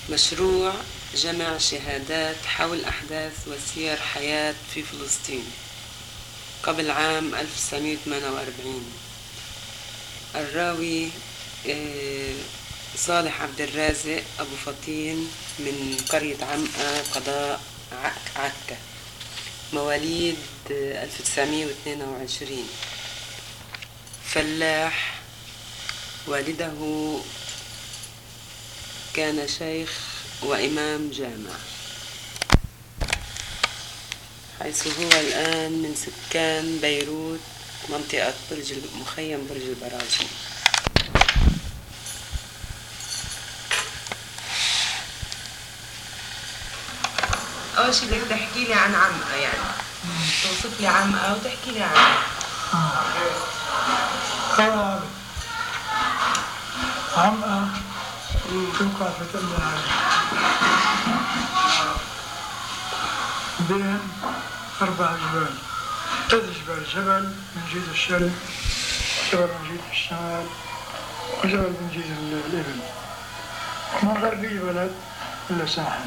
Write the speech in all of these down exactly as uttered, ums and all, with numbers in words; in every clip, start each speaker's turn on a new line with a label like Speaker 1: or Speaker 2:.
Speaker 1: مشروع جمع شهادات حول أحداث وسير حياة في فلسطين قبل عام ألف وتسعمائة وثمانية وأربعين. الراوي صالح عبد الرازق أبو فطين من قرية عمقة قضاء عكا، مواليد ألف وتسعمائة واثنين وعشرين، فلاح. والده كان شيخ وإمام جامع، حيث هو الآن من سكان بيروت منطقة برج مخيم برج البراجي.
Speaker 2: أول شي بدك تحكي لي عن عمقة، يعني توصف لي عمقة وتحكي لي عنها.
Speaker 3: طبعا عمقة توقع في تل بين أربع جبال، ثلاث جبال، جبل من جهة الشرق، جبل من جهة الشمال، وجبل من جهة الإبل. ومن غربي البلد إلا ساحل.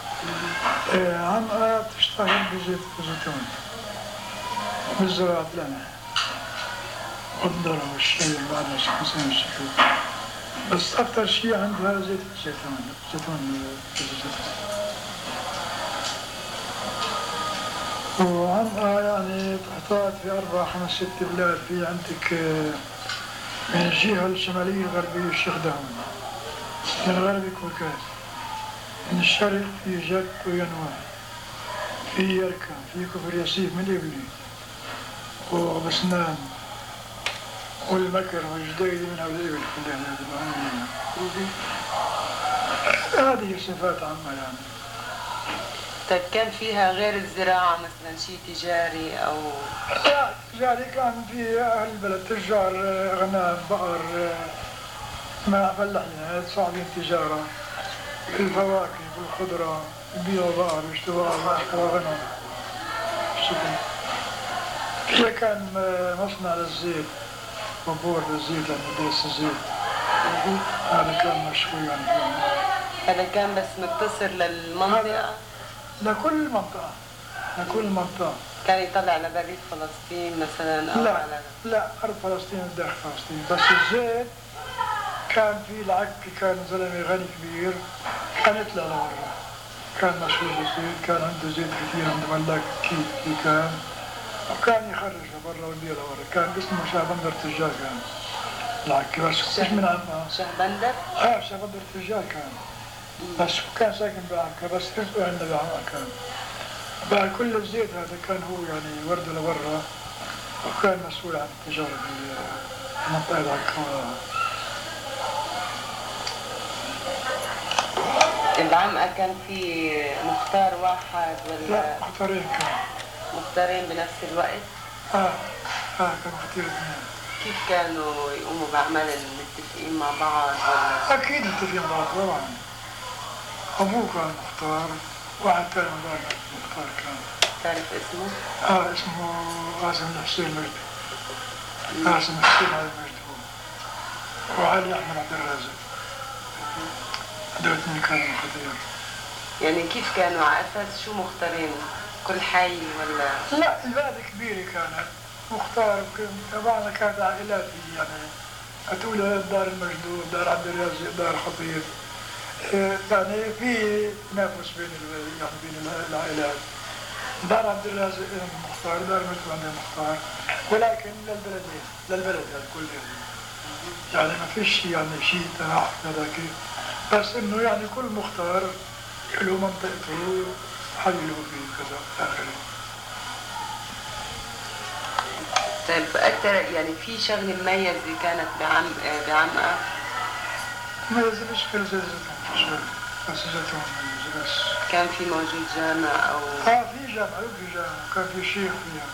Speaker 3: عمقة تشتغل بزيت الزيتون، بالزراعة القمح والذرة والشاي بعد خمسين الشهور، بس أكثر شيء عندها زيت الزيتون، زيتون الزيتون. وعمقة يعني تحتاط في أربع خمس ست بلاد. في عندك من الجهة الشمالية الغربية الشيخ داون، من الغرب كوكاس، من الشرق في جد وينوار، في يركا، في كفر ياسيف من إبلي وبسنان والمكر والجديد منها والإبل كلها. هذه صفات عامة يعني.
Speaker 1: طيب كان فيها غير الزراعة مثلا شيء تجاري أو؟
Speaker 3: لا تجاري، كان في أهل البلد تجار غنم بقر، ما فلاحين صعبين تجارة، الفواكه والخضرة، يبيعوا بقر ويشتروا بقر غنم. فيها كان مصنع للزيت، وبور للزيت لمدرسة الزيت، هذا كان مشهور يعني.
Speaker 1: هذا كان بس مقتصر للمنطقة؟
Speaker 3: لكل منطقة، لكل منطقة.
Speaker 1: كان يطلع لبريد فلسطين مثلا أو
Speaker 3: لا
Speaker 1: على...
Speaker 3: لا أرض فلسطين داخل فلسطين، بس الزيت كان في العك، كان زلمة غني كبير كان يطلع لبرا، كان مشهور بالزيت، كان عنده زيت كثير، عنده ملاك كيف كان، وكان يخرج لبرا ويبيع لبرا. كان اسمه شهبندر تجار كان العك، بس مش من عمها.
Speaker 1: شهبندر؟
Speaker 3: اه شهبندر تجار كان، بس كان ساكن بعمقة، بس رزقه عنده بعمقة كان. بقى كل الزيت هذا كان هو يعني ورده لبرا، وكان مسؤول عن التجارة في منطقة العكا.
Speaker 1: العمقة كان في مختار واحد ولا؟
Speaker 3: لا مختارين كان.
Speaker 1: مختارين بنفس الوقت؟
Speaker 3: اه اه كانوا كثير اثنين.
Speaker 1: كيف كانوا يقوموا بعمل متفقين مع بعض ولا؟
Speaker 3: أكيد متفقين مع بعض طبعا. أبوه كان مختار، واحد ثاني مختار كان.
Speaker 1: تعرف اسمه؟
Speaker 3: اه اسمه قاسم الحسين مجد. قاسم الحسين علي مجد هو، وعلي أحمد عبد الرازق. هذول اثنين كانوا خطير.
Speaker 1: يعني كيف كانوا على أساس شو مختارين؟ كل حي ولا؟
Speaker 3: لا البلد كبيرة كانت مختار، طبعا كانت عائلات يعني، هتقول دار المجدود، دار عبد الرازق، دار خطير، يعني في تنافس بين يعني بين العائلات. دار عبد الرازق مختار، دار المجدود عندها مختار، ولكن للبلدين للبلد الكل يعني ما فيش يعني شيء تناحف هذا كيف، بس انه يعني كل مختار له منطقته حللوا فيه كذا آخره.
Speaker 1: طيب أكثر يعني في شغلة مميزة كانت بعم بعمقة؟
Speaker 3: مميزة مش كل زي زيتون، بس زيتون مميزة بس.
Speaker 1: كان في موجود جامع أو؟
Speaker 3: اه في جامع، في جامع، كان في شيخ فيها.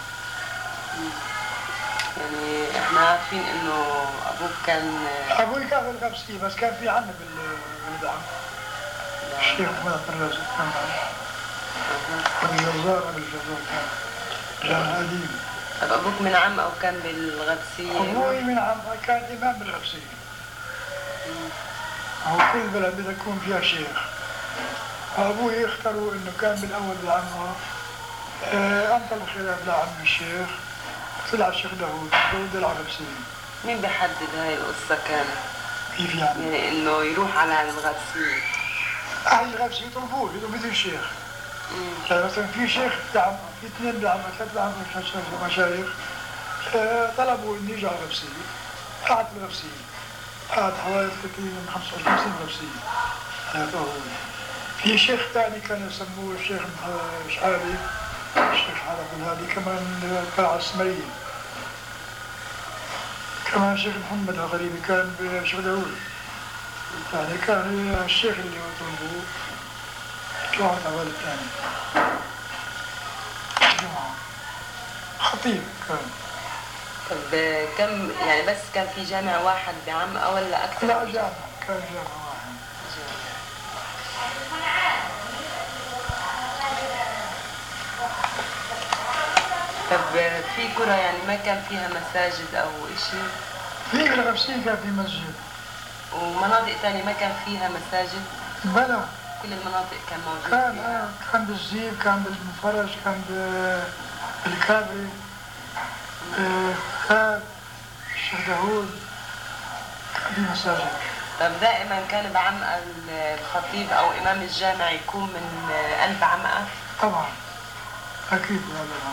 Speaker 1: يعني احنا عارفين انه ابوك كان
Speaker 3: ابوي كان في الغبسية، بس كان في عمي بالدعم. الشيخ محمد عبد الرازق كان معه. الجزار أبو الجزار كان جامع قديم.
Speaker 1: طب أبوك من عم أو كان بالغبسية؟
Speaker 3: أبوي من عم كان إمام بالغبسية. هو كل بلد بدها يكون فيها شيخ، أبوي اختاروا إنه كان بالأول لعمه آه أنت الخلاف لعم الشيخ، طلع الشيخ داوود داوود العربسي.
Speaker 1: مين بيحدد هاي القصة كانت؟
Speaker 3: كيف يعني؟
Speaker 1: يعني إنه يروح على الغرسية.
Speaker 3: أهل الغرسية يطلبوه يطلبوا مثل الشيخ. يعني مثلا في شيخ دعم، في اثنين دعم، ثلاث دعم مشايخ آه طلبوا إنه يجي على الغرسية. قعد في الغرسية. قعد حوالي تقريبا خمسة وخمسين غرسية. هذا هو. في شيخ ثاني كان يسموه الشيخ شحابي، الشيخ حارب الهادي كمان كان على السمية. كمان الشيخ محمد الغريبي كان بشيخ داوود. يعني كان الشيخ اللي يطلبوه يطلعوا على الثاني. جمعة خطيب كان.
Speaker 1: طب كم يعني بس كان في جامع واحد بعمقة ولا أكثر؟
Speaker 3: لا جامع، كان جامع واحد.
Speaker 1: طب في قرى يعني ما كان فيها مساجد أو إشي؟
Speaker 3: في الغرسية كان في مسجد.
Speaker 1: ومناطق ثانية ما كان فيها مساجد؟
Speaker 3: بلا.
Speaker 1: كل المناطق كان موجود
Speaker 3: كان
Speaker 1: فيها؟
Speaker 3: آه كان بالزيب، كان بالمفرج، كان بالكابري، آه كان الشيخ داوود، كان في مساجد.
Speaker 1: طب دائما كان بعمقة الخطيب أو إمام الجامع يكون من قلب عمقة؟
Speaker 3: طبعا أكيد هذا.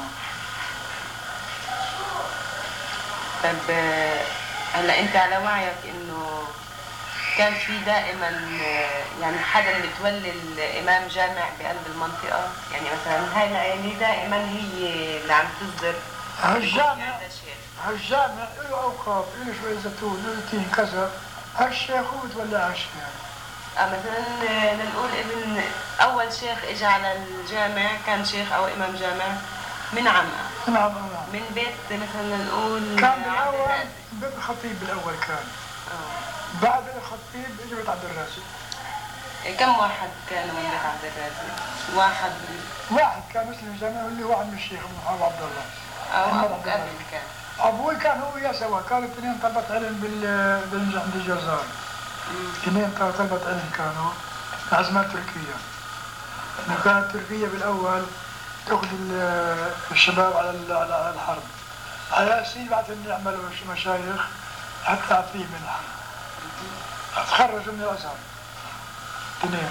Speaker 1: طب هلا أنت على وعيك إنه كان في دائما يعني حدا متولي الإمام جامع بقلب المنطقة، يعني مثلا هاي العيلة دائما هي اللي عم تصدر
Speaker 3: هالجامع هالجامع له أوقاف، له شوية زيتون، له تين كذا، هالشيخ هو بتولي على الشيخ.
Speaker 1: اه مثلا لنقول ابن أول شيخ إجا على الجامع كان شيخ أو إمام جامع من عمقة.
Speaker 3: نعم.
Speaker 1: من بيت مثلا نقول
Speaker 3: كان بالأول بيت الخطيب بالأول كان.
Speaker 1: اه
Speaker 3: بعد الخطيب اجى بيت عبد الرازق.
Speaker 1: كم واحد كانوا من بيت عبد الرازق؟ واحد
Speaker 3: واحد كان مسلم الجامع اللي هو عم الشيخ محمد عبد الله.
Speaker 1: أو أبو قبل كان.
Speaker 3: أبوي كان هو وياه سوا، كانوا الاثنين طلبة علم بال عند الجزائر. اثنين طلبة علم كانوا عزمات تركية. إنه كانت تركيا بالأول تأخذ الشباب على على الحرب. على أساس بعدين يعملوا مشايخ حتى عفيه من الحرب. تخرجوا من الأزهر. اثنين.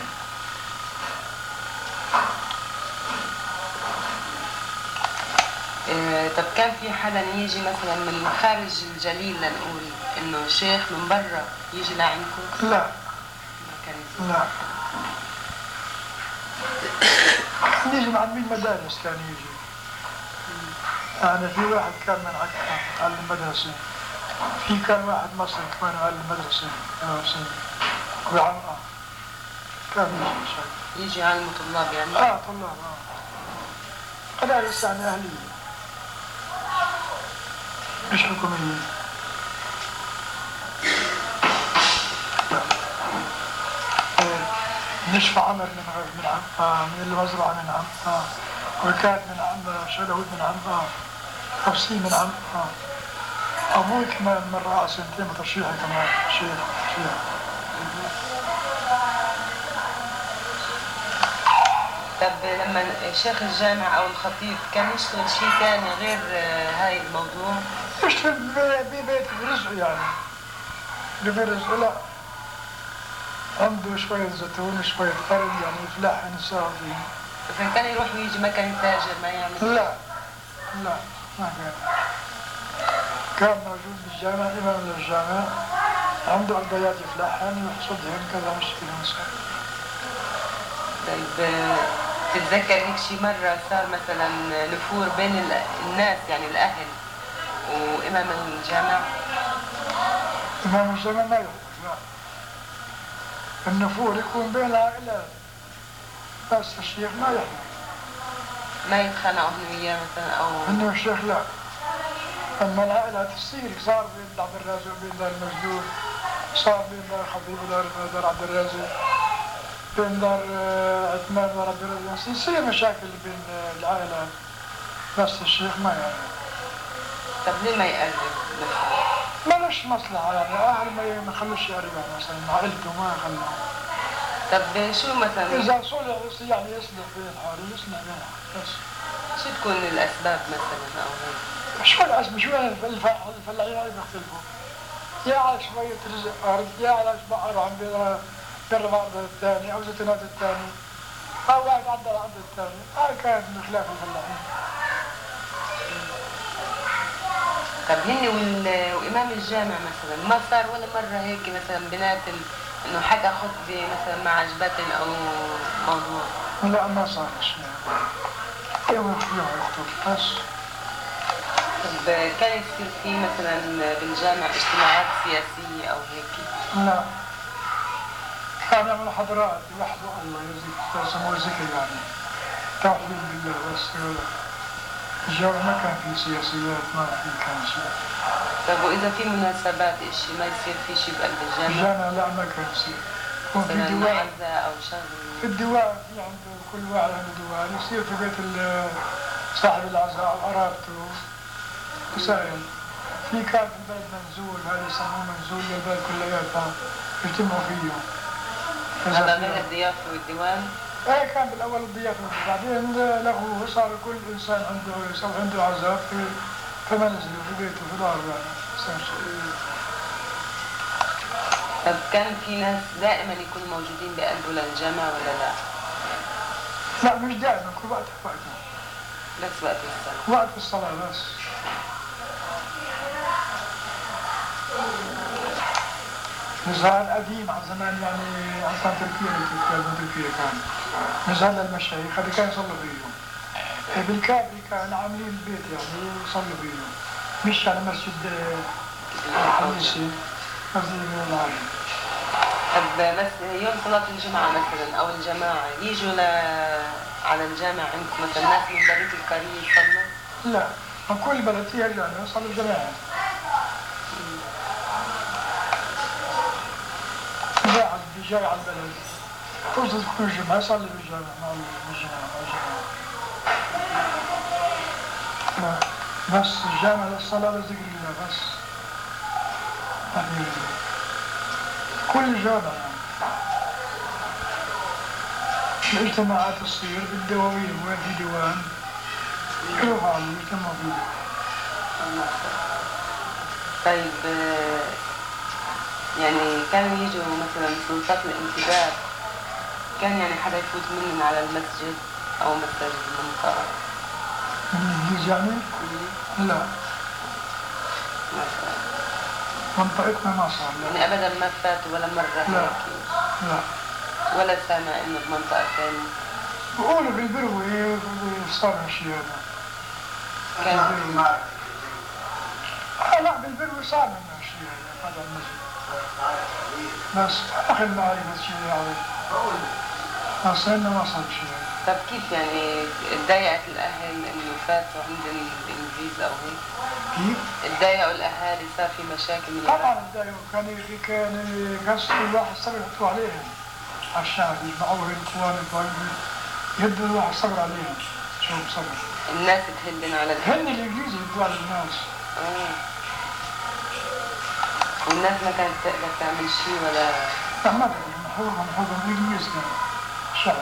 Speaker 1: إيه طب كان في حدا يجي مثلا من خارج الجليل لنقول انه شيخ من برا يجي لعندكم؟
Speaker 3: لا.
Speaker 1: ما كان يجي.
Speaker 3: لا. كان يجي مع مين مدارس كان يجي. يعني في واحد كان من عكا على المدرسة. في كان واحد مصري كمان على المدرسة. وعمقة. كان يجي شيء.
Speaker 1: يجي علم طلاب يعني؟
Speaker 3: اه طلاب اه. مدارس يعني أهلية. مش حكومية. نشفى عمر من من عم آه من المزرعة من عم آه وكانت من عم شلهود من عم آه حفصي من عم آه أبوي كمان مرة على سنتين مترشيحي كمان شيخ شيخ.
Speaker 1: طب لما شيخ الجامع أو الخطيب كان يشتغل شيء ثاني غير هاي الموضوع؟
Speaker 3: يشتغل ببيت برزقه يعني. برزقه لا. عنده شوية زيتون وشوية قرن يعني يفلح ينساه فيه.
Speaker 1: بس كان يروح ويجي ما كان يتاجر ما يعمل؟
Speaker 3: لا لا ما كان. كان موجود بالجامع إمام للجامع عنده أرضيات يفلحهن ويحصدهن كذا مشكلة مسألة.
Speaker 1: طيب تتذكر هيك شي مرة صار مثلا نفور بين الناس يعني الأهل وإمام الجامع؟
Speaker 3: إمام الجامع ما يحضر لا. النفور يكون بين العائلات بس الشيخ ما يحضر.
Speaker 1: ما يتخانقوا هن وياه مثلا أو؟
Speaker 3: إنه الشيخ لا. أما العائلات تصير صار بين عبد الرازق وبين دار المجدود، صار بين دار الخطيب ودار دار عبد الرازق، بين دار عثمان ودار عبد الرازق، يصير مشاكل بين العائلات بس الشيخ ما يعني.
Speaker 1: طب ليه ما يقرب مثلا؟
Speaker 3: ما لش مصلحة يعني، أهل ما يخلوش يقربها مثلا عائلته ما خلوه. ما لش مصلحة يعني، أهل ما يخلوش يقربها مثلا عائلته ما خلوه. ما لش مصلحة يعني، أهل ما يخلوش يقربها مثلا عائلته ما خلوه. ما لش مصلحة يعني، أهل ما يخلوش يقربها مثلا عائلته ما خلوه. ما لش مصلحة يعني، أهل ما يخلوش يقربها مثلا عائلته ما خلوه.
Speaker 1: طب شو مثلا
Speaker 3: إذا صلح يعني يصلح بين الحارة يصلح بينها بس.
Speaker 1: شو تكون الأسباب مثلا أو هيك؟
Speaker 3: شو الأسباب شو الفلاحين هاي بيختلفوا؟ يا على شوية رزق أرض يا على بحر عم بيقرب عرض الثاني أو زيتونات الثاني أو واحد عدى العرض الثاني. هاي كانت من خلاف الفلاحين.
Speaker 1: طب هن وال- وإمام الجامع مثلا ما صار ولا مرة هيك مثلا بنات ال... إنه حدا خطبة مثلا ما عجبتن أو موضوع؟
Speaker 3: لا ما صار شيء. يوم يوم يخطب بس.
Speaker 1: طب كان يصير في مثلا بالجامع اجتماعات سياسية أو هيك؟
Speaker 3: لا. كان يعمل حضرات يوحدوا الله يزيد يسموه ذكر يعني. توحيد بالله بس. الجو ما كان في سياسيات ما في كان شيء.
Speaker 1: طب وإذا في مناسبات إشي ما يصير في شيء بقلب الجامع؟
Speaker 3: الجامع لا ما كان يصير. يكون في
Speaker 1: مثلا
Speaker 3: ديوان.
Speaker 1: معزة أو شغل؟
Speaker 3: في الديوان في عند كل واحد عنده ديوان يصير في بيت ال- صاحب العزاء قرابته وسائل. في كان في البلد منزول هذا يسموه منزول للبلد كلياتها يجتمعوا فيه.
Speaker 1: هذا غير الضيافة والديوان؟
Speaker 3: ايه كان بالاول الضيافه بعدين له صار كل انسان عنده صار عنده عزاء في في منزله في بيته في داره يعني صار شيء.
Speaker 1: طب كان في ناس دائما يكونوا موجودين بقلبه للجامع ولا لا؟
Speaker 3: لا مش دائما كل وقت وقته
Speaker 1: بس وقت الصلاة؟
Speaker 3: وقت الصلاه بس. نزال قديم عن زمان يعني عن سنة تركيا تركيا تركيا كان نزال للمشايخ هذا كان يصلوا فيهم. بالكابري كان عاملين البيت يعني يصلوا فيهم مش على مسجد الحديثي مسجد العالي.
Speaker 1: طب بس يوم صلاة الجمعة مثلا أو الجماعة يجوا ل... على الجامع عندكم مثلا ناس من بريد القرية يصلوا؟
Speaker 3: لا من كل بلد فيها جامع يصلوا الجماعة. قاعد جاي على البلد فرصة تكون الجمعة يصلي بالجامع مع الجماعة مع الجماعة. بس الجامع للصلاة لذكر الله بس. يعني كل جامع يعني. الاجتماعات تصير بالدواوين وين في ديوان يروحوا عليه يجتمعوا فيه.
Speaker 1: طيب يعني كانوا يجوا مثلا سلطات الانتداب كان يعني حدا يفوت منهم على المسجد أو مسجد المنطقة؟
Speaker 3: الإنجليز يعني؟ لا
Speaker 1: ما صار.
Speaker 3: منطقتنا ما صار لا.
Speaker 1: يعني أبدا ما فاتوا ولا مرة
Speaker 3: لا.
Speaker 1: هيك؟
Speaker 3: لا
Speaker 1: ولا سامع إنه بمنطقة ثانية؟
Speaker 3: بقولوا بالبروي صار هالشيء هذا.
Speaker 1: كان
Speaker 3: آه لا بالبروي صار من هالشيء هذا هذا المسجد. بس آخر معي هالشيء هذا. بس إنه ما صار شيء.
Speaker 1: طب كيف يعني تضايقت الأهل إنه فاتوا عند الإنجليز أو هيك؟
Speaker 3: كيف؟
Speaker 1: تضايقوا الأهالي صار في مشاكل من
Speaker 3: طبعا تضايقوا كان كان قصدوا الواحد صبر يحطوا عليهم على الشعب يجمعوهم الإخوان يهدوا الواحد صبر عليهم. شو صبر؟
Speaker 1: الناس تهدن على الأهل؟
Speaker 3: هن الإنجليز يهدوا على الناس.
Speaker 1: آه. والناس ما كانت تقدر تعمل شيء ولا؟
Speaker 3: لا ما تقدر محورهم محورهم الإنجليز كانوا الشعب.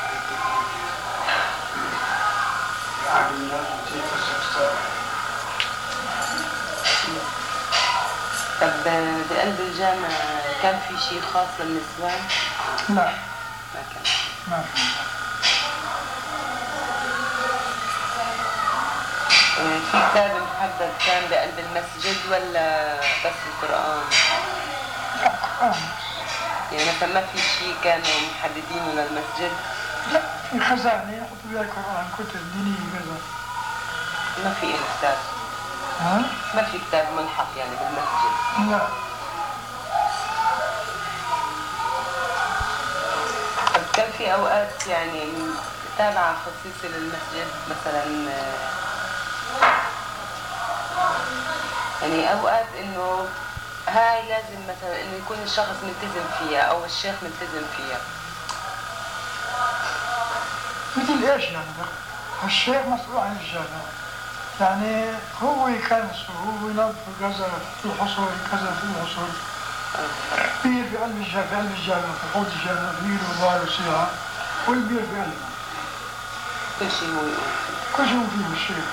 Speaker 1: طب بقلب الجامع كان في شيء خاص للنسوان؟
Speaker 3: لا
Speaker 1: ما كان.
Speaker 3: ما في.
Speaker 1: في كتاب محدد كان بقلب المسجد ولا بس القرآن؟
Speaker 3: لا قرآن.
Speaker 1: يعني مثلا ما في شيء كانوا محددينه للمسجد؟
Speaker 3: لا في خزانة يحطوا فيها القرآن كتب دينية كذا.
Speaker 1: ما في كتاب؟
Speaker 3: ها؟
Speaker 1: ما في كتاب ملحق يعني بالمسجد؟
Speaker 3: لا.
Speaker 1: طب كان في أوقات يعني تابعة خصيصة للمسجد مثلا يعني أوقات إنه هاي لازم مثلا إنه يكون الشخص ملتزم فيها أو الشيخ ملتزم فيها؟
Speaker 3: مثل ايش يعني ده؟ الشيخ مسؤول عن الجامع. يعني هو يكنسه هو ينظف كذا في الحصول كذا في الحصول بير في قلب الجامع، في قلب الجامع، في حوض الجامع، بير وظهر وسيعة، والبير في قلبه.
Speaker 1: كل شيء هو يقول.
Speaker 3: كل شيء فيه الشيخ.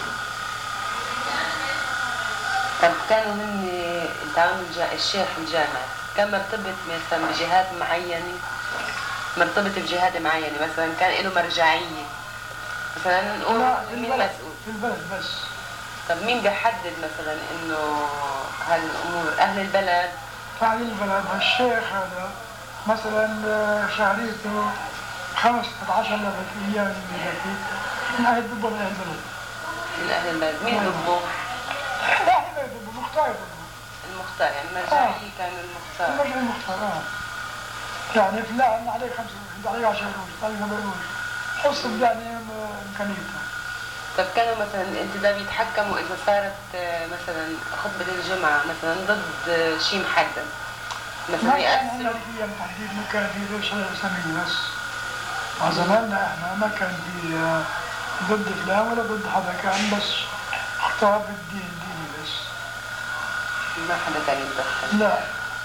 Speaker 1: طب كانوا من التعاون الشيخ الجامع كان مرتبط مثلا بجهات معينة، مرتبط بجهات معينة، مثلا كان له مرجعية، مثلا نقول مين مسؤول؟
Speaker 3: في البلد بس.
Speaker 1: طب مين بيحدد مثلا انه هالامور؟ اهل البلد؟
Speaker 3: أهل البلد. الشيخ هذا مثلا شهريته خمسة عشر لبك ايام من من اهل ضبه من اهل البلد.
Speaker 1: من اهل البلد، مين ضبه؟
Speaker 3: لا احنا ضبه مختار ضبه.
Speaker 1: المختار، يعني المرجعية آه. كان المختار.
Speaker 3: المرجعية المختار اه. يعني فلان عليه خمسة عليه عشرة قروش، عليه سبع قروش. حسب يعني امكانيته.
Speaker 1: طب كانوا مثلا الانتداب يتحكموا اذا صارت مثلا خطبة الجمعة مثلا ضد شيء محدد، مثلا
Speaker 3: ما كان عندنا فيها تحديد، ما كان في ليش اسامي بس. مع زماننا احنا ما كان في ضد فلان ولا ضد حدا، كان بس خطاب الدين ديني بس.
Speaker 1: ما حدا كان يتدخل.
Speaker 3: لا.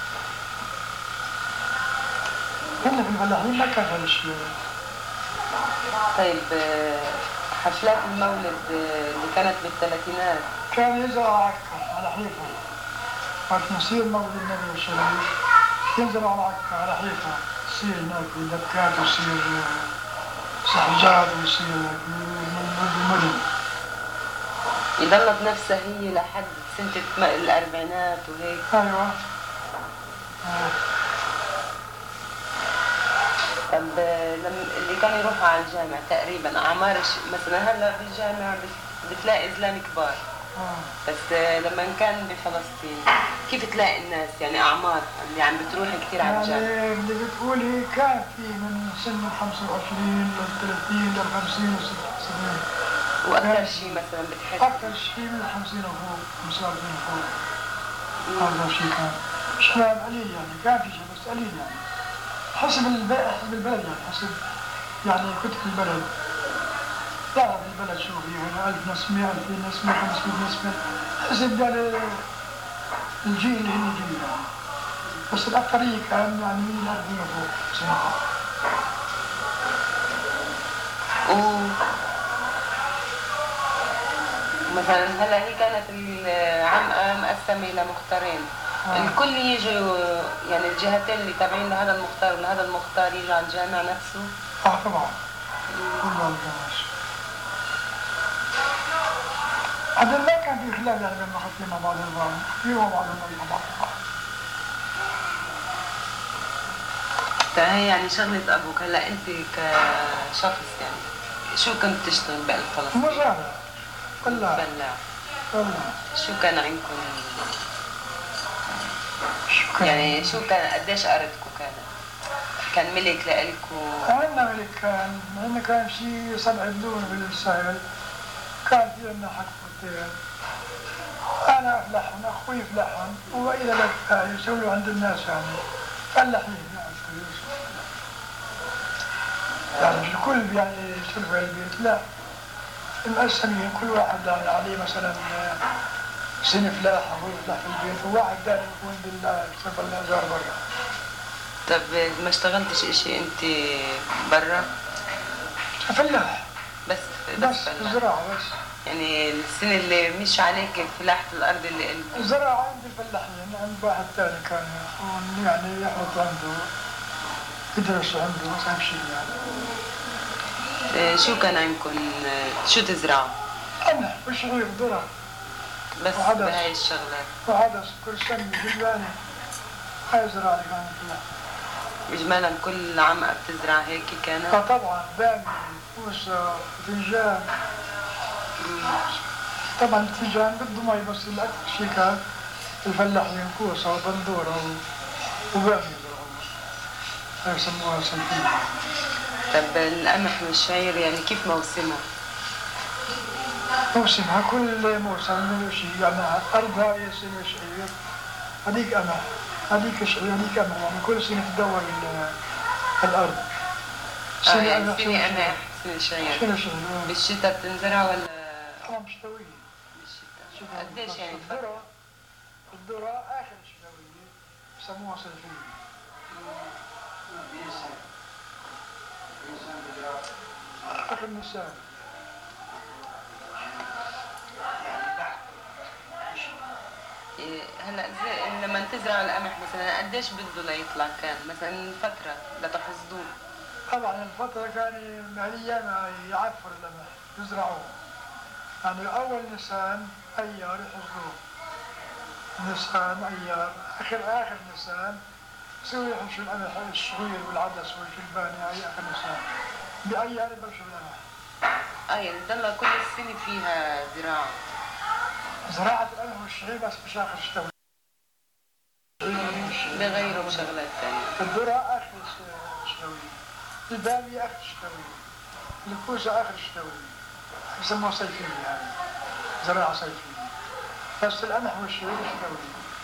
Speaker 3: كنا في الفلاحين ما كان هذا الشيء.
Speaker 1: طيب حفلات المولد اللي كانت بالثلاثينات
Speaker 3: كان يزرع عكا على حيفا. وقت نصير مولد النبي الشريف ينزل على عكا على حيفا، يصير هناك دبكات ويصير سحجات ويصير المدن.
Speaker 1: يضلت نفسها هي لحد سنة الأربعينات وهيك؟
Speaker 3: أيوة. آه.
Speaker 1: طب لما اللي كانوا يروحوا على الجامع تقريبا أعمار مثلا هلا بالجامع بتلاقي زلام كبار.
Speaker 3: آه.
Speaker 1: بس لما كان بفلسطين كيف تلاقي الناس يعني أعمار اللي عم بتروح كثير على الجامع؟
Speaker 3: يعني اللي بتقولي كان في من سن خمسة وعشرين لل ثلاثين لل خمسين و سبعين.
Speaker 1: وأكثر شيء مثلا بتحس؟
Speaker 3: أكثر شيء من خمسين وفوق، خمسة وأربعين وفوق. هذا الشيء كان شباب قليل يعني، كان في شيء بس قليل يعني. حسب البلد، حسب البلد يعني، حسب يعني كتب البلد. تعرف البلد شو هي هنا ألف نسمة، ألفين نسمة، خمسمية نسمة، حسب يعني الجيل اللي هن جيل يعني. بس الأكثرية كان يعني من أربعين وفوق سنة.
Speaker 1: مثلا هلا هي كانت العمقة مقسمة إلى مختارين. آه. الكل يجوا يعني الجهتين اللي تابعين لهذا المختار ولهذا المختار يجوا على الجامع نفسه؟
Speaker 3: اه طبعا. كله على الجامع. هذا ما كان في خلاف يعني بين المخطين مع بعض البعض، في مع بعض مع بعض.
Speaker 1: فهي يعني شغلة أبوك هلا أنت كشخص يعني شو كنت تشتغل بقلب فلسطين؟
Speaker 3: مزارع. فلاح.
Speaker 1: فلاح.
Speaker 3: فلاح.
Speaker 1: شو كان عندكم؟
Speaker 3: شو كان؟
Speaker 1: يعني شو كان قديش أرضكم كانت؟ كان ملك لإلكم؟
Speaker 3: عندنا ملك كان، عندنا كان شيء سبع بدون بالساحل، كان في عندنا حقبتين. أنا أفلحهم، أخوي يفلحهم، وإذا لك يسووا عند الناس يعني فلاحين يعني. يعني الكل يعني يسوي في البيت، لا. المقسمين كل واحد يعني عليه مثلا سنة فلاح أو يفلح في البيت، وواحد ثاني يكون بالله يشتغل نجار برا.
Speaker 1: طب ما اشتغلتش إشي أنت برا؟
Speaker 3: فلاح.
Speaker 1: بس
Speaker 3: بس زراعة بس.
Speaker 1: يعني السنة اللي مش عليك فلاحة الأرض اللي قلت؟
Speaker 3: الزراعة عند الفلاحين، عند واحد ثاني كان يكون يعني يحط عنده يدرس عنده بس شيء يعني.
Speaker 1: شو كان عندكم شو تزرعوا؟
Speaker 3: أنا وشعير ذرة.
Speaker 1: بس بهاي الشغلات.
Speaker 3: وعدس كل سنة بالباني. هاي زراعة كانت كلها.
Speaker 1: إجمالا كل عام بتزرع هيك كانت؟
Speaker 3: اه طبعا بامي، كوسة، باذنجان. طبعا الباذنجان بده مي، بس الأكثر شيء كان الفلاحين كوسة وبندورة وبامي يزرعوها. هاي يسموها سلفية.
Speaker 1: طب القمح والشعير يعني كيف موسمها؟
Speaker 3: موسمها كل موسم من شيء يعني. أرضها هي سنة شعير، هذيك قمح، هذيك شعير، هذيك قمح، يعني كل سنة تدور الأرض.
Speaker 1: سنة آه يعني سنة قمح، سنة شعير.
Speaker 3: سنة شعير.
Speaker 1: بالشتاء بتنزرع ولا؟
Speaker 3: اه مشتوية.
Speaker 1: بالشتاء. قديش يعني؟
Speaker 3: الذرة الذرة آخر شتوية، يسموها صيفية. آخر نيسان.
Speaker 1: إيه، هلا زي لما تزرعوا القمح مثلا قديش بده ليطلع كان مثلا فتره لتحصدوه؟
Speaker 3: طبعا الفترة كان أيام يعفر القمح يزرعوه. يعني أول نيسان أيار يحصدوه. نيسان أيار آخر آخر نيسان يسوي يحشوا القمح الصغير والعدس والجلباني هاي آخر نيسان. بأيار يبلشوا بالقمح.
Speaker 1: اه يعني ضل كل السنه فيها زراعه.
Speaker 3: زراعة القمح والشعير بس مش آخر الشتوي.
Speaker 1: بغيروا شغلات ثانيه.
Speaker 3: الذرة آخر الشتوي. البامية آخر الشتوي. الكوسة آخر الشتوي. يسموها صيفية يعني. زراعة صيفية. بس القمح والشعير شتوي.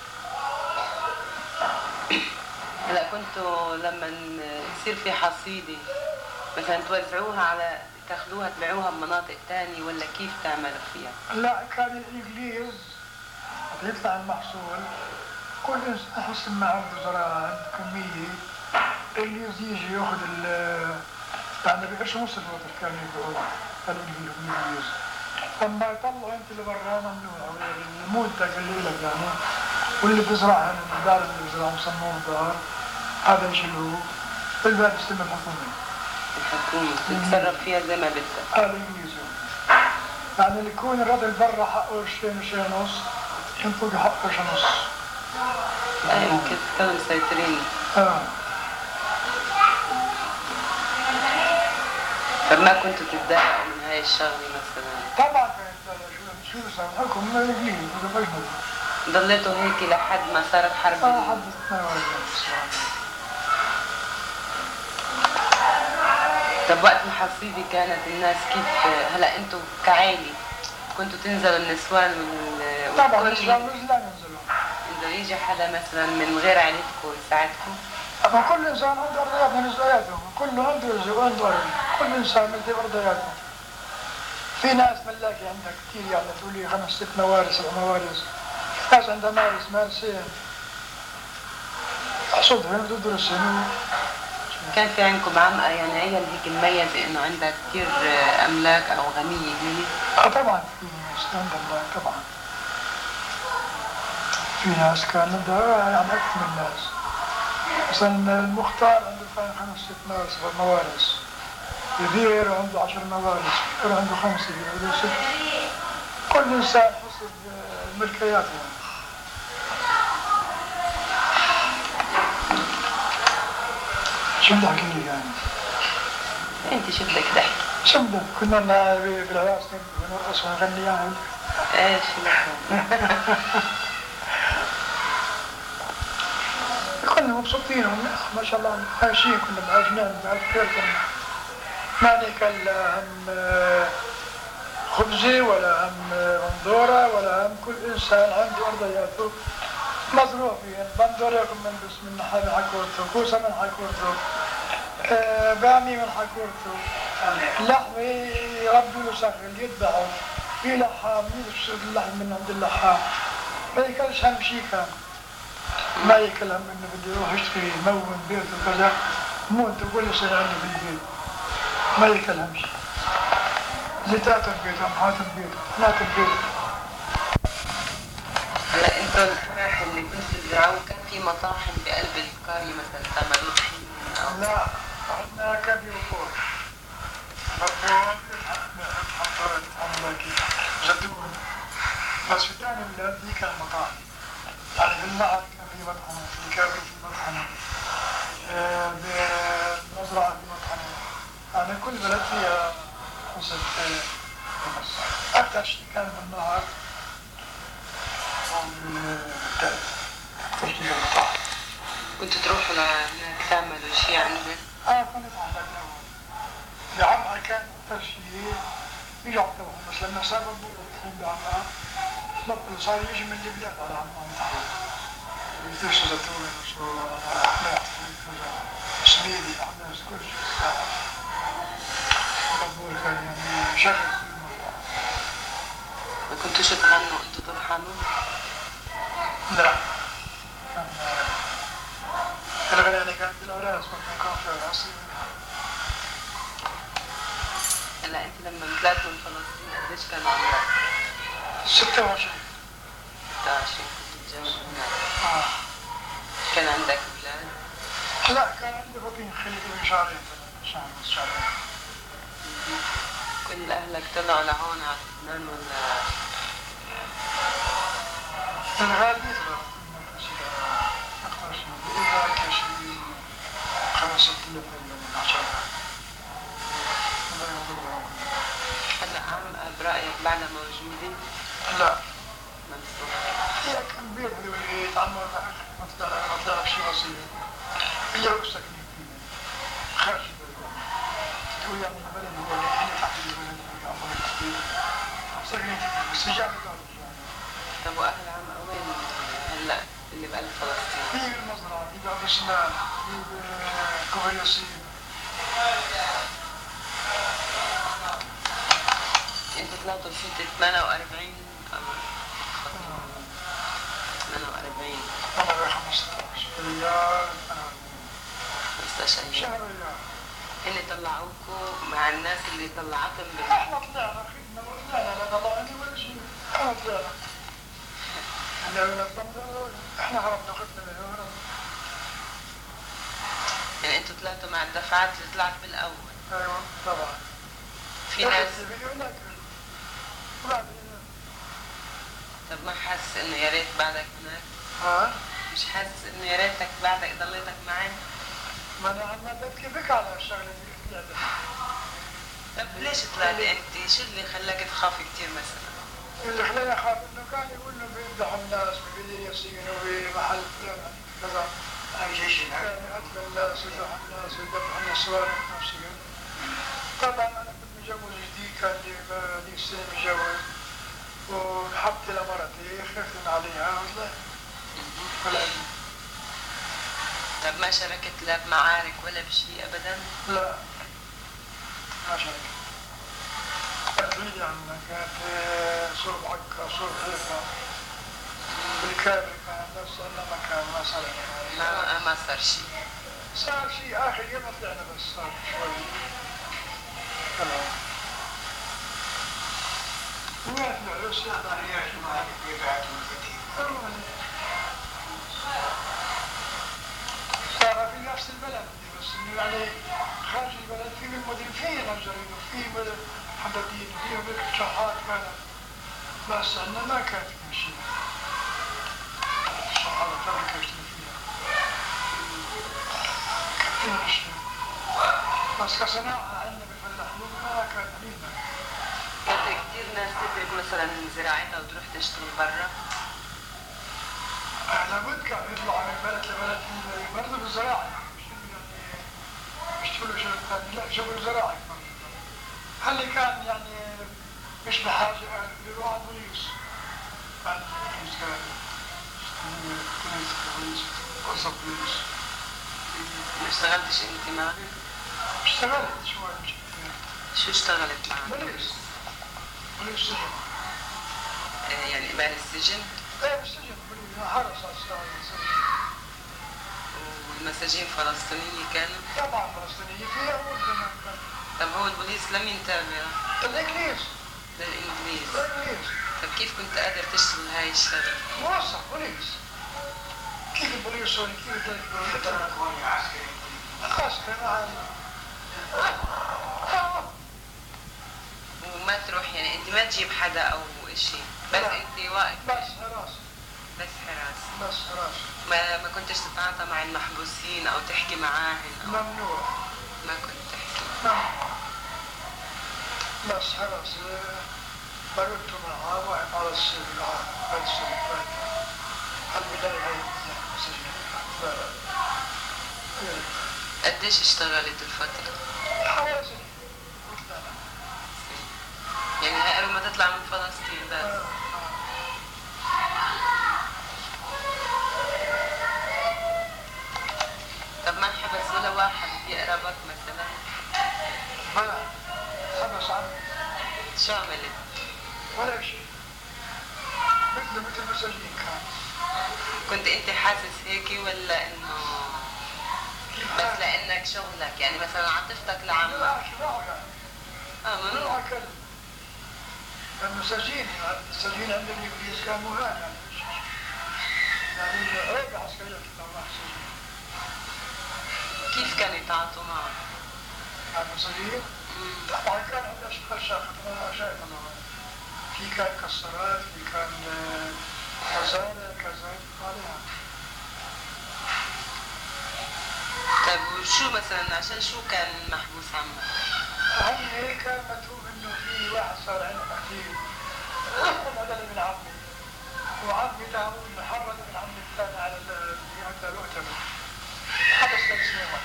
Speaker 1: هلا كنتوا لما يصير في حصيده مثلا توزعوها على تاخذوها تبيعوها بمناطق ثانيه ولا كيف تعملوا فيها؟
Speaker 3: لا كان الإنجليز يطلع المحصول كل إنسان حسب ما عنده زراعة عنده كمية الإنجليز يجي ياخذ ال يعني بقرش نص الوتر كانوا يبيعوه الإنجليز. أما يطلعوا أنت لبرا ممنوع المنتج اللي لك يعني واللي بيزرعها من الدار اللي بيزرعها بسموه الدار هذا يشيلوه بالباب يستلم الحكومة.
Speaker 1: الحكومة تتصرف فيها زي ما بدها.
Speaker 3: هذا الإنجليز يعني اللي يكون الرجل برا حقه قرشين وشين ونص ينفق حقه قرش ونص.
Speaker 1: ايوه كيف كانوا مسيطرين.
Speaker 3: اه
Speaker 1: فما كنتوا تتضايقوا من هاي الشغلة مثلا؟
Speaker 3: طبعا كانت شو شو صار الحكم من الإنجليز هذا مجنون.
Speaker 1: ضليتوا هيك لحد ما صارت حرب؟
Speaker 3: اه حد اثنين وأربعين.
Speaker 1: طب وقت الحصيدة كانت الناس كيف هلا انتوا كعائلة كنتوا تنزلوا النسوان وال
Speaker 3: طبعا
Speaker 1: والكل
Speaker 3: الإسلام لا ينزلون.
Speaker 1: إذا يجي حدا مثلا من غير عائلتكم يساعدكم؟
Speaker 3: أما كل إنسان عنده أرضيات من نساياته كله عنده رزق عنده أرض كل إنسان عنده أرضياته. في ناس ملاكي عندها كثير يعني تقولي خمس ست موارث سبع موارث. ناس عندها مارس مارسين أحصدهم تدرسهم.
Speaker 1: كان في عندكم عمقة يعني عيل هيك مميزة إنه عندها كثير أملاك أو غنية هي؟
Speaker 3: آه طبعا في ناس عندها أملاك طبعا. في ناس كان عندها يعني أكثر من الناس. مثلا المختار عنده كان خمس ست موارث سبع موارث. الغير عنده عشر موارث، غير عنده خمسة، عنده ست. كل إنسان حسب ملكياته. شو بدي أحكي لك يعني؟
Speaker 1: أنت شو بدك تحكي؟
Speaker 3: شو بدك؟ كنا بالعراس نرقص ونغني يعني.
Speaker 1: إيش لكم؟
Speaker 3: كنا مبسوطين ما شاء الله عايشين كنا بعجنان بعرف كيف كنا ما ناكل هم خبزة ولا هم بندورة ولا هم كل إنسان عنده أرضياته مزروعين بندورة من بس من حال حكورته كوسة من حكورته آه بامي من حكورته اللحم يربوا له صخر يذبحوا في لحام يشتري اللحم من عند اللحام ما ياكلش هم شيء كان ما يكلم انه بده يروح يشتري يمون بيته وكذا موت كل شيء عنده في البيت ما يكلم شيء زيتات البيت امحات البيت نات البيت.
Speaker 1: هلا انتوا القمح اللي كنتوا تزرعوه كان في مطاحن بقلب القرية مثلا تعملوا طحين او
Speaker 3: لا عندنا كبي وفور مفهوم حضرت املاكي زيتون بس في ثاني البلاد دي كان مطاحن يعني في المعرض كان في مطحنة في الكابل في مطحنة آه بالمزرعة في مطحنة يعني كل بلد فيها حسب أكثر شيء كان بالنهار والتالي أكثر شيء كان بالطحن.
Speaker 1: كنتوا تروحوا لهناك تعملوا شيء عندهم؟
Speaker 3: آه كنا نتعلم الأول بعمها كان أكثر شيء يعطوهم بس لما سابوا الطحين بعمها نقل صار يجي من البلاد على عمان يتحول يدرسوا زيتون يدرسوا أحماق سميدي أحماق كل شيء مقبول كان يعني شغل كل مرة.
Speaker 1: ما كنتوش تغنوا انتوا تطحنوا؟
Speaker 3: لا كان كان يعني كانت بالعراس ما كان في العراس.
Speaker 1: هلا انت لما طلعت من فلسطين قديش كان عمرك؟
Speaker 3: ستة وعشرين.
Speaker 1: ستة وعشرين كنت متجوز هناك.
Speaker 3: اه.
Speaker 1: كان عندك اولاد؟
Speaker 3: لا كان عندي بطين خليفي من شهرين شهر بس شهرين.
Speaker 1: كل اهلك طلعوا لهون على لبنان ولا؟
Speaker 3: الغالبية طلعوا أكثر شيء إذا كان شيء خمس ست آلاف من عشرة.
Speaker 1: هلا عم برأيك بعدها موجودين؟
Speaker 3: لا.
Speaker 1: منصور.
Speaker 3: هي كان بيت هذول اللي يتعلموا ما تعرف شيء بسيط. هي ساكنين فيه خارج البلد. تقول يعني البلد هو اللي احنا تحت البلد اللي عمره كبير. ساكنين فيه بس رجعنا قالوا
Speaker 1: طب واهل عم وين هلا اللي بقلب فلسطين؟
Speaker 3: في المزرعة في باب سنان في كوفر ياسين.
Speaker 1: انت طلعتوا بسنة ثمانية وأربعين أو ثمانية وأربعين؟
Speaker 3: أنا خمسة عشر ريال.
Speaker 1: خمسة عشر
Speaker 3: شهر
Speaker 1: ريال.
Speaker 3: ريال.
Speaker 1: اللي طلعوكوا مع الناس اللي طلعتهم بال
Speaker 3: احنا طلعنا خدنا وطلعنا لا طلعني ولا شيء. احنا طلعنا. احنا ولا احنا هربنا خدنا من هنا.
Speaker 1: يعني انتوا طلعتوا مع الدفعات اللي طلعت بالاول؟
Speaker 3: ايوه طبعا.
Speaker 1: في ناس طب ما حاسس انه يا ريت بعدك هناك؟
Speaker 3: ها؟
Speaker 1: مش حاسس انه يا ريتك بعدك ضليتك معي؟
Speaker 3: ما انا عم بكيفك على الشغله اللي طلعت.
Speaker 1: طب ليش طلعت انت؟ شو اللي خلاك تخاف كثير مثلا؟
Speaker 3: اللي خلاني اخاف انه كان يقول انه بيمدحوا الناس بيقدر يسجنوا بمحل فلان كذا. اي شيء يعني قتل الناس ويذبحوا الناس ويذبحوا النسوان ونفس الشيء. طبعا انا كنت متجوز جديد كان لي هذيك السنه متجوز وحبت لمرتي خفت من عليها والله. ولا
Speaker 1: طب ما شاركت لا بمعارك ولا بشيء ابدا؟
Speaker 3: لا ما شاركت. بعيد عنا كانت صوب عكا صوب حيفا بالكامل كان نفس انه مكان ما صار
Speaker 1: ما ما صار شيء.
Speaker 3: صار شيء اخر يوم طلعنا بس صار شوي. تمام. وين العرس يحضر يعيش معك في بعدهم كثير. صار في نفس البلد بس انه يعني خارج البلد في المدن في نجرين وفي حدادين وفي هذيك الشحات كانت بس عندنا ما كانت في شيء. الشحات كانت كاشتين فيها. كثير شيء. بس كصناعة عندنا بالفلاحين ما كان عندنا.
Speaker 1: كانت كثير ناس تترك مثلا زراعتها وتروح تشتغل برا؟
Speaker 3: لابد كان يطلعوا من بلد لبلد برضه بالزراعة مش يعني يشتغلوا شغل ثاني لا شغل زراعي. هل كان يعني مش بحاجة يروح على البوليس. على البوليس كان بوليس بوليس وصف بوليس.
Speaker 1: ما اشتغلتش انت معهم؟
Speaker 3: اشتغلت شوي مش كثير.
Speaker 1: شو اشتغلت معهم؟
Speaker 3: بوليس. بوليس سجن.
Speaker 1: آه يعني بين السجن؟
Speaker 3: ايه بالسجن بوليس حرس اشتغل بالسجن.
Speaker 1: والمساجين فلسطينية كانوا؟
Speaker 3: طبعا فلسطينية في أول زمان كان.
Speaker 1: طب هو البوليس لم ينتبه؟
Speaker 3: الإنجليز.
Speaker 1: للإنجليز؟
Speaker 3: الإنجليز.
Speaker 1: طب كيف كنت قادر تشتغل هاي الشغلة؟
Speaker 3: موظف بوليس. كيف البوليس هون كيف ذلك البوليس؟ هون عسكري. عسكري مع
Speaker 1: وما تروح يعني انت ما تجيب حدا او شيء بس انت واقف؟
Speaker 3: بس حراسة.
Speaker 1: بس حراسة.
Speaker 3: بس حراسة.
Speaker 1: ما ما كنتش تتعاطى مع المحبوسين او تحكي معاهم؟
Speaker 3: ممنوع.
Speaker 1: ما كنت تحكي؟
Speaker 3: ممنوع. بس حراسة بردت معها واقف على السجن على السجن. البداية هي السجن.
Speaker 1: قديش اشتغلت الفترة؟
Speaker 3: حوالي سنة.
Speaker 1: يعني هاي قبل ما تطلع من فلسطين بس؟ طب ما انحبس ولا واحد يقربك مثلا؟
Speaker 3: ما حبس عني.
Speaker 1: شو عملت؟
Speaker 3: ولا شيء. مثل مثل المساجين كان.
Speaker 1: كنت انت حاسس هيك ولا انه بس لانك شغلك يعني مثلا عاطفتك لعمك
Speaker 3: لا شراعه يعني
Speaker 1: اه
Speaker 3: شراعه
Speaker 1: من
Speaker 3: كلب لأنه سجين السجين عند الإنجليز كان مهان يعني يعني عيب عسكرية كده راح سجين
Speaker 1: كيف كانوا يتعاطوا معه؟
Speaker 3: مع المساجين طبعا كان عنده أشياء شاقة أنا شايف أنا في كان كسرات في كان غزالة كذا عليها
Speaker 1: طيب وشو مثلا عشان شو كان محبوس عمك؟
Speaker 3: عمي كان متهوم انه في واحد صار عنده تحديد هذا من عمي وعمي له محرض من عمي الثاني على اللي عنده الأؤتمر حدث ثلاث سنوات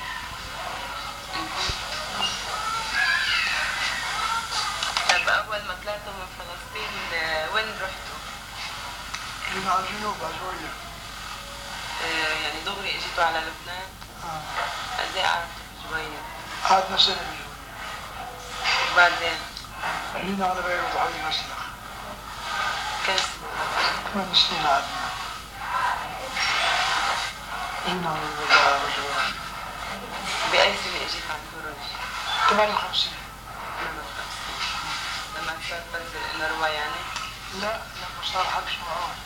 Speaker 1: طيب أول ما طلعتوا من فلسطين وين رحتوا؟
Speaker 3: من على الجنوب على شوية
Speaker 1: آه يعني دغري اجيتوا على لبنان؟
Speaker 3: آه.
Speaker 1: قد ايه قعدتوا في جوية؟
Speaker 3: قعدنا سنة بجوية
Speaker 1: وبعدين؟
Speaker 3: جينا على بيروت على المسلخ
Speaker 1: كم سنة؟
Speaker 3: ثمان سنين قعدنا جينا على بيروت
Speaker 1: بأي سنة اجيت على الفرج؟
Speaker 3: ثمانية وخمسين
Speaker 1: لما صار بنزل النروى يعني؟
Speaker 3: لا لما صار حبس معون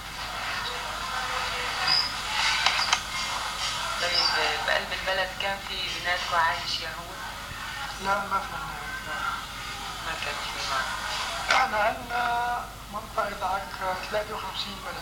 Speaker 1: طيب بقلب البلد كان في بناتكم عايش يهود؟
Speaker 3: لا ما في
Speaker 1: ما كان في معه.
Speaker 3: احنا عندنا منطقة عك ثلاثة وخمسين بلد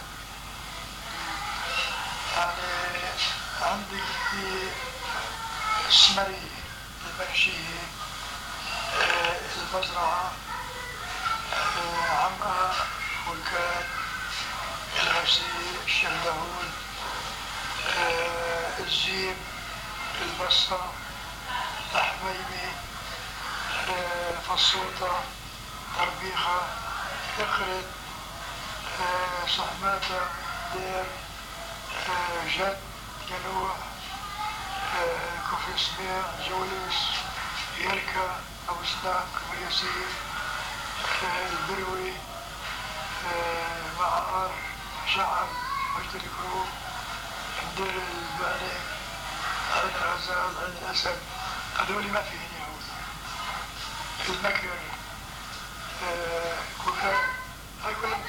Speaker 3: يعني عندك في السمرية البرشية آه، المزرعة آه، عمقة فولكات الغسيل الشندهول آه، الزيب البصة الحبيبي آه، فصوطة تربيخة اخرد آه، صحماتة دير آه، جد ينوح آه، كفر سميع جولس يركا أبو سنان كفر يسير آه، البروي آه، معار شعب مجد الكروب الدير البعني عين الغزال عين الأسد هذول ما فيهن يهود المكر آه، كوكب هاي كلهم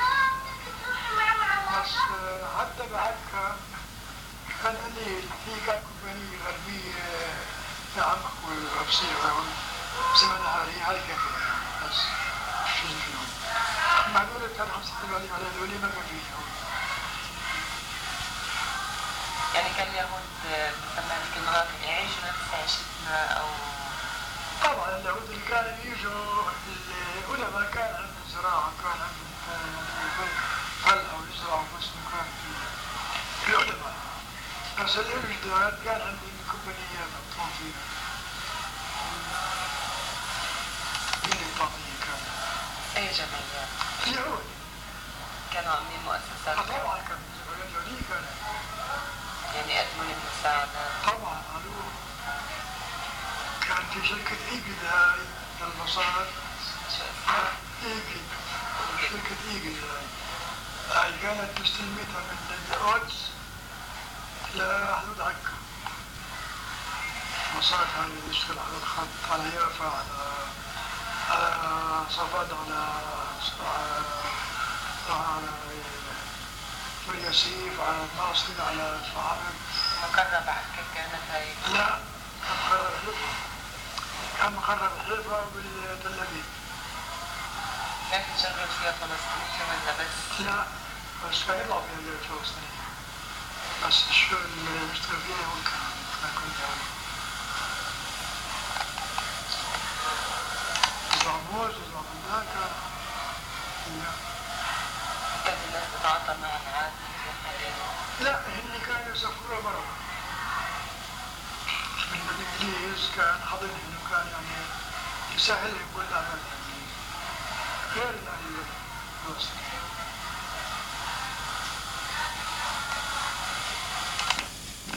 Speaker 3: بس آه، حتى بعد كان كان قليل في كان كومبانية غربية نعمك والغبسية زمن هاري هاي كافية بس شو فيهم أما هذول كان خمسة عليهم على هذول ما كان فيهم
Speaker 1: يعني كان اليهود بسمى هذيك المناطق يعيشوا نفس عيشتنا أو
Speaker 3: طبعا اليهود اللي كانوا يجوا العلماء كان عندهم زراعة كان عندهم فلة ويزرعوا بس كان في العلماء بس الإجداد كان عندهم كومبانيات مطلوب فيها اللي طبيعي كان
Speaker 1: أي جمعيات؟
Speaker 3: اليهود
Speaker 1: كانوا عاملين مؤسسات؟
Speaker 3: طبعا كان اليهودي كان
Speaker 1: يعني يقدموا لهم مساعدة؟
Speaker 3: طبعا قالوا كان في شركة إيجل هاي للمصارف
Speaker 1: شو اسمها؟
Speaker 3: إيجل شركة إيجل هاي هاي كانت مستلمتها من القدس لحدود عكا مصارف هاي اللي يشتغل على الخط على يافا على على صفاد على على الياسيف على الناصر على صعب
Speaker 1: مقرب عكا كانت هاي؟
Speaker 3: لا كان مقرب حيفا كان مقرب حيفا بالتل أبيب
Speaker 1: كان تشغل فيها فلسطينية ولا بس؟
Speaker 3: لا بس كان يطلع فيها الفلسطينية بس الشغل اللي بيشتغل فيها هو كان كان كنت يعني يزرع موز يزرع بنداكة
Speaker 1: كانت الناس تتعاطى معها عادي؟
Speaker 3: لا هن كانوا يسافروا برا من الإنجليز كان حاضنهم وكان يعني يسهلهم كل الأعمال غير الأهل الفلسطينيين